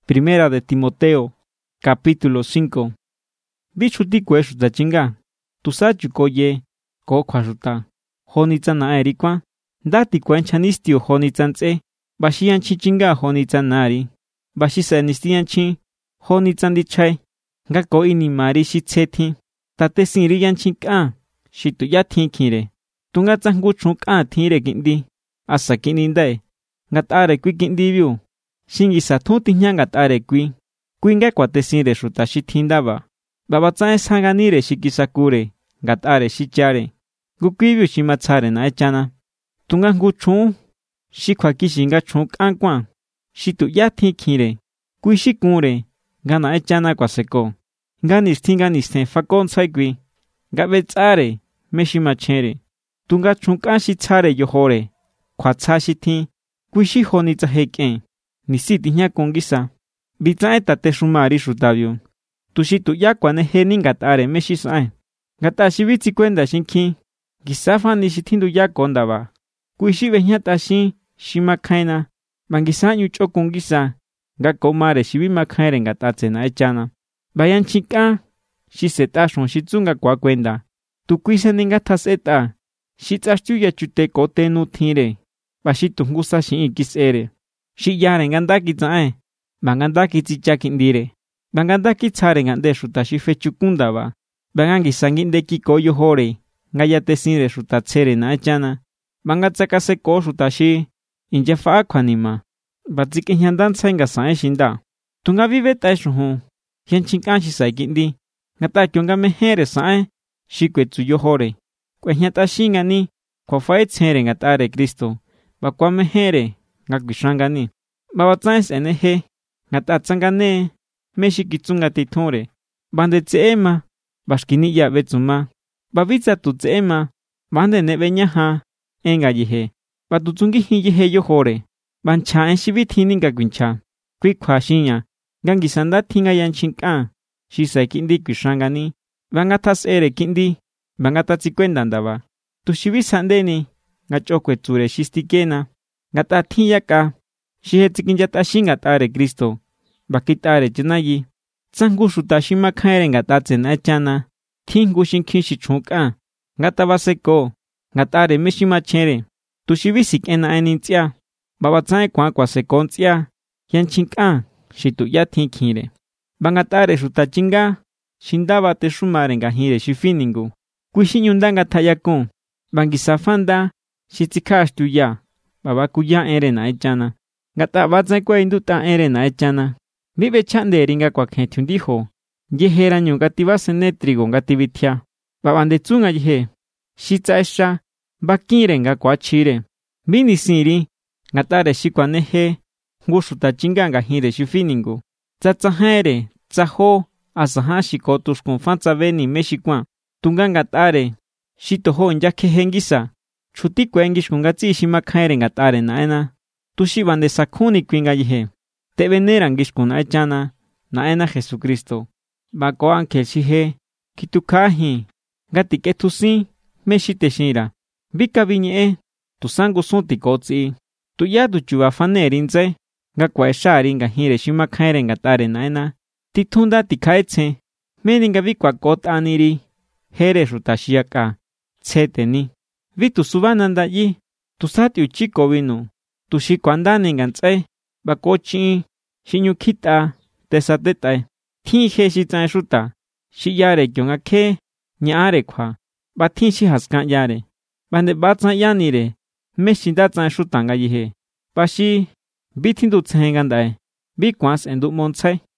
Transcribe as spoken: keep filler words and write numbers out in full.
Primera de Timoteo, capítulo cinco. Bichu ti kwe shuta chinga. Tu sa chuko ye, ko kwa shuta. Honi tsa na eri kwa. Dati kwa nchanistio honi tsa nse. Bashi yanchi chinga honi tsa nari. Bashi sa nisti yanchi. Honi tsa ndi chay. Nga ko ini mari shi tse thi. Tate sinri yanchi ka. Shi tu ya thi kire. Tunga tsa ngu chung ka thi re kindi. Asa kini ndai. Nga tare kui kindi view. Shingi sa thu ti nyanga tare kui. Kui nga kwa te sinre shuta shi thindaba. Baba tsae sanganire shikisakure. Nga tare shi chare. Gu kui view shi matsare na echana. Tunga ngu chung. Shi kwa kishi nga chung kankwa. Shi tu ya thi kire. Kui shi kure. Nga na echana kwa seko. Nga nisti nga nisten fakon tsai kui. Nga betsare. Me shi machere. Tunga chung kan shi tsare yohore. Kwa tsa shi thi. Kui shi honi tsa heken. Nisi tihnya kongisa. Bitsae tate shumari shutabyo. Tushi tu ya kwa ne heni ngatare me shi sae. Ngata shi bitsi kwenda shinki. Gisafa ni shi tindu ya kondaba. Kui shi behnya tashi shi makaina. Bangisa nyu cho kongisa. Nga komare shi bi makaire ngatatse na echana. Bayan chika. Shi seta shon shi tsunga kwa kwenda. Tu kuise ninga taseta. Shi tsashtu ya chute kote nu thire. Bashi tungusa shi ikisere. Shi yare ngandaki tsae. Bangandaki tsichaki ndire. Bangandaki tsare ngande shuta shi fechukunda ba. Bangangi sangindeki koyo hore. Ngayate sinre shuta tsere na echana. Bangatsaka se ko shuta shi. Injefa kwanima. Batsike nyandan tsainga sae shinda. Tunga vive taishuhu. Hianchinkan shi saikindi. Ngata kyonga mehere sae. Shi kwetsu yo hore. Kwe nyata shingani. Kwa fae tsere ngatare Kristo. Bakwa mehere. Nga kushangani. Baba tsaes enehe. Ngata tsangane. Meshi kitsunga tithore. Bande tseema. Bashkini ya betsuma. Babitsa tu tseema. Bande nebe nyaha. Enga yehe. Batutsungi hi yehe yohore. Bancha en shibithini nga kwincha. Kwi kwa shinya. Gangi sanda tinga yanchinka. Shisa kindi kushangani. Bangatas ere kindi. Bangata tsikwenda ndaba. Tushibi sandeni. Nga chokwe tsure shistikena. Ngata thiyaka. Shihe tsikinjata shinga tare Kristo. Bakitare chinayi. Tsangu shuta shima khaire ngata tsena echana. Thingu shinkhishi chunka. Ngata baseko. Ngatare mishima chere. Tushibi sikena enintia. Baba tsae kwa kwa sekontia. Yanchinka. Shitu ya thinkire. Bangatare shuta chinga. Shindaba te shumare ngahire shifiningu. Kuishinyundanga tayakon. Bangisafanda. Shitsikashtu ya. Baba kuya ere na echana. Ngata batsa kwa induta ere na echana. Vive chande ringa kwa khetun dijo. Yehera nyunga tibase netrigo ngativithia. Baba ndetsunga yehe. Shitsa esha. Bakire nga kwa chire. Bini siri. Ngatare shikwa nehe. Ngushuta chinga ngahire shifiningu. Tsatsa haere. Tsaho. Asaha shikotus konfanza veni meshikwa. Tunga ngatare. Shitoho njake hengisa. Chuti kwengish kungatsi shimakhaire ngatare naena. Tushi bande sakuni kwinga yehe. Te veneran gishkuna echana. Naena Jesucristo. Bako ángel shihe. Kitukahi. Gati ketusi. Meshite shira. Vika viñe. Tusangu sunti kotsi. Tuyadu chuba fanerinze. Gakwa eshari ngahire shimakhaire ngatare naena. Titunda tikaetse. Meninga vikwa kot aniri. Here rutashiaka. Tseteni. Vitu subananda yi. Tusati uchiko vino. Tushiko andani ngantse. Bakochi. Shinyukita. Tesatetae. Tin he shitsan shuta. Shiyare kyonga ke. Nyaare kwa. Batin shi haskan yare. Bande batsan yanire. Meshindatsan shutanga yihe. Bashi. Bitindu tsengandae. Bikwans endu montsai.